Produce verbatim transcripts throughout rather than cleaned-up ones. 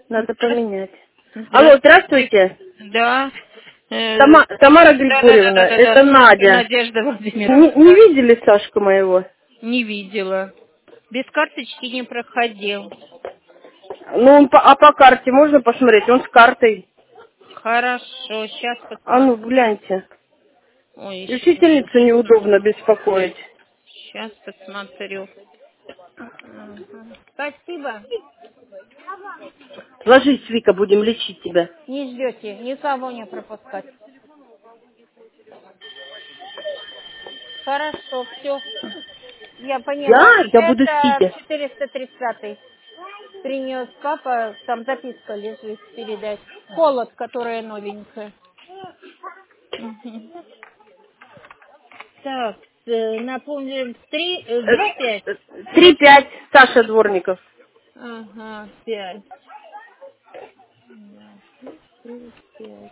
Надо поменять. Алло, Здравствуйте. здравствуйте. Да. Э, Тама- Тамара Да, да, да, Григорьевна, да, да, да. это Надя. Надежда Не, Владимировна. не видели Сашку моего? Не видела. Без карточки не проходил. Ну, он по- а по карте можно посмотреть? Он с картой. Хорошо, сейчас А ну, посмотрю. гляньте. Ой, И еще. учительницу неудобно беспокоить. Сейчас посмотрю. Ага. Спасибо. Ложись, Вика, будем лечить тебя. Не ждете, никого не пропускать. Хорошо, все. Я поняла. Я? Я буду Это сидя. четыреста тридцатый. Принес папа, там записка лежит передать. Холод, которая новенькая. Мгм. Так, э, напомним, три, э, два пять. Три пять, Саша Дворников. Ага, пять. Да, три, пять.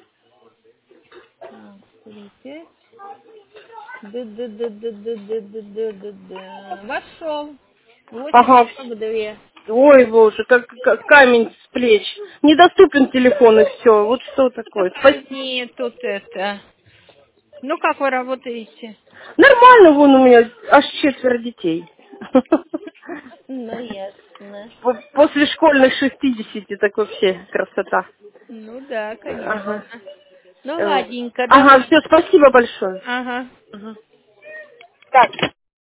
Так, три, пять. Да, да, да, да, да, да, да, да, да, да. Вошел. Восемь Ага. сорок две. Ой, боже, как, как камень с плеч. Недоступен телефон и все. Вот что такое. Такая Спасибо. нет, тут это. Ну, как вы работаете? Нормально, вон у меня аж четверо детей. Ну, ясно. По- После школьных шестидесяти так вообще красота. Ну да, конечно. Ага. Ну, Э, ладненько, Ага, давай. все, спасибо большое. Ага. Ага. Так.